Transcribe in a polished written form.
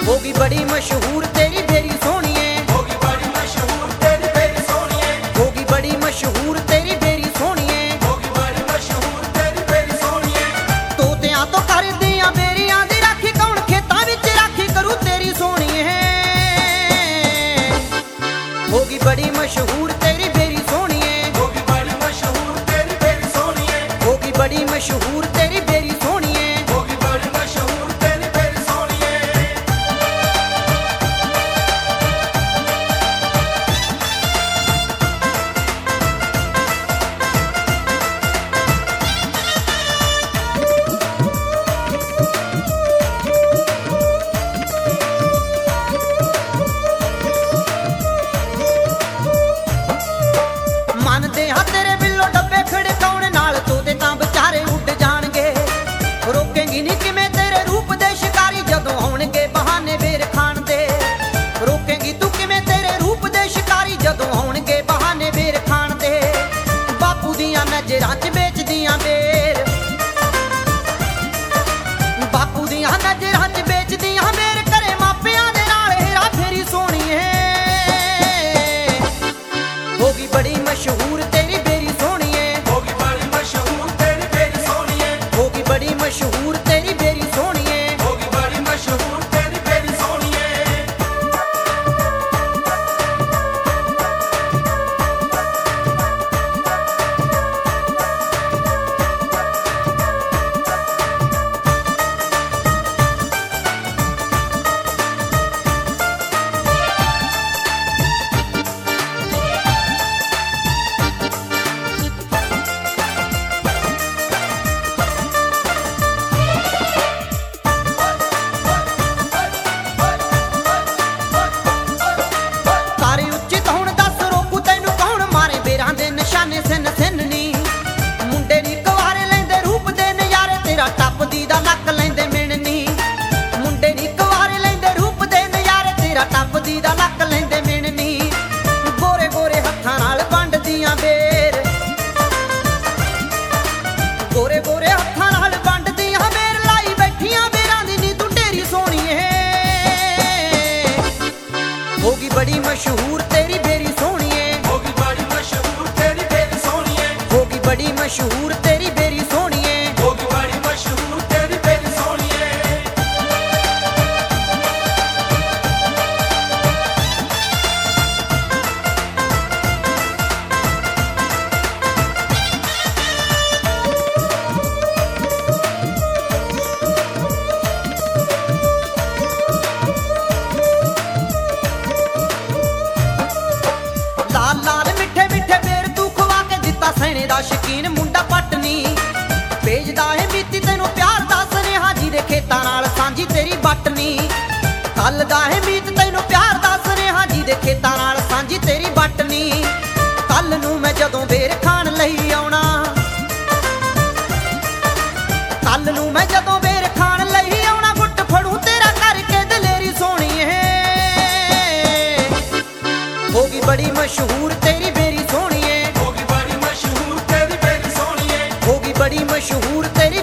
होगी बड़ी मशहूर तेरी बेरी सोनिए, होगी बड़ी मशहूर तेरी बेरी सोनिए, होगी बड़ी मशहूर तेरी बेरी सोनिए, होगी बड़ी मशहूर तेरी बेरी सोनिए। तोतियां तो कर दियां बेरियां दी राखी, कौन खेतां विच राखी करू तेरी सोनिए। होगी बड़ी मशहूर तेरी बेरी सोनिए, होगी बड़ी मशहूर तेरी बेरी सोनिए, होगी बड़ी मशहूर तेरी बेरी सोनिए। होगी बड़ी मशहूर तेरी बेरी सोनिए। ਮੰਨਦੇ ਹਾਂ ਤੇਰੇ ਬਿੱਲੋ ਡੱਬੇ ਖੜਕਾਉਣ ਨਾਲ ਤੋਤੇ ਤਾਂ ਵਿਚਾਰੇ ਉੱਡ ਜਾਣਗੇ। ਰੋਕੇਂਗੀ ਨਹੀਂ ਕਿਵੇਂ ਤੇਰੇ ਰੂਪ ਦੇ ਸ਼ਿਕਾਰੀ ਜਦੋਂ ਆਉਣਗੇ ਬਹਾਨੇ ਬੇਰ ਖਾਣ ਦੇ। ਰੋਕੇਂਗੀ ਤੂੰ ਕਿਵੇਂ ਤੇਰੇ ਰੂਪ ਦੇ ਸ਼ਿਕਾਰੀ ਜਦੋਂ ਆਉਣਗੇ ਬਹਾਨੇ ਬੇਰ ਖਾਣ ਦੇ। ਬਾਪੂ ਦੀਆਂ ਨਜ਼ਰਾਂ 'ਚ ਵੇਚਦੀਆਂ ਬੇਰ, ਬਾਪੂ ਦੀਆਂ ਨਜ਼ਰਾਂ 'ਚ ਵੇਚਦੀਆਂ ਬੇਰ, ਘਰੇ ਮਾਪਿਆਂ ਦੇ ਨਾਲ ਹੇਰਾ ਫੇਰੀ ਸੋਹਣੀਏ। होगी बड़ी मशहूर तेरी बेरी सोनिए, होगी बड़ी मशहूर तेरी बेरी सोनिए, होगी बड़ी मशहूर तेरी बेरी सोनिए। होगी बड़ी मशहूर तेरी बेरी सोनिए। ਤਾਰੇ ਉੱਚੇ ਤੋਂ ਹੁਣ ਦੱਸ ਰੋਕੂ ਤੈਨੂੰ ਕੌਣ ਮਾਰੇ ਬੇਰਾਂ ਦੇ ਨਿਸ਼ਾਨੇ ਸਿਨ ਸਿਨ ਨੀ। ਮੁੰਡੇ ਨੀ ਕੁਆਰੇ ਲੈਂਦੇ ਰੂਪ ਦੇ ਨਜ਼ਾਰੇ, ਤੇਰਾ ਟੱਪਦੀ ਦਾ ਨੱਕ ਲੈਂਦੇ ਮਿਣਨੀ। ਮੁੰਡੇ ਨੀ ਕੁਆਰੇ ਲੈਂਦੇ ਰੂਪ ਦੇ ਨਜ਼ਾਰੇ, ਤੇਰਾ ਟੱਪਦੀ ਦਾ ਨੱਕ ਲੈਂਦੇ ਮਿਣਨੀ। ਗੋਰੇ ਗੋਰੇ ਹੱਥਾਂ ਨਾਲ ਵੰਡਦੀਆਂ ਬੇਰ, ਗੋਰੇ ਗੋਰੇ ਹੱਥਾਂ ਨਾਲ ਵੰਡਦੀਆਂ ਬੇਰ, ਲਾਈ ਬੈਠੀਆਂ ਬੇਰਾਂ ਦੀ ਨੀ ਤੂੰ ਢੇਰੀ ਸੋਹਣੀਏ। होगी बड़ी मशहूर तेरी बेरी सोनिए, होगी बड़ी मशहूर तेरी बेरी सोनिए, होगी बड़ी मशहूर तेरी बेरी सोनिए। होगी बड़ी मशहूर तेरी बेरी सोनिए। लाल लाल मिठे मिठे बेर तू खवा के दिता सैने दा शकीन मुंडा पटनी। भेजदा है बीती तेनू प्यार दा सुनेहा, जिहदे खेतां नाल सांझी तेरी बटनी। कल दा है मीत तेनू प्यार दा सुनेहा, जिहदे खेतां नाल सांझी तेरी बटनी। कल नू मैं जदों बेर खाण लई आउणा, कल नू मैं जदों बेर खाण लई आउणा, गुੱਟ फड़ू तेरा करके दलेरी सोहणीए। होगी बड़ी मशहूर तेरी बेरी सोनिए, होगी बड़ी मशहूर तेरी बेरी सोनिए, होगी बड़ी मशहूर तेरी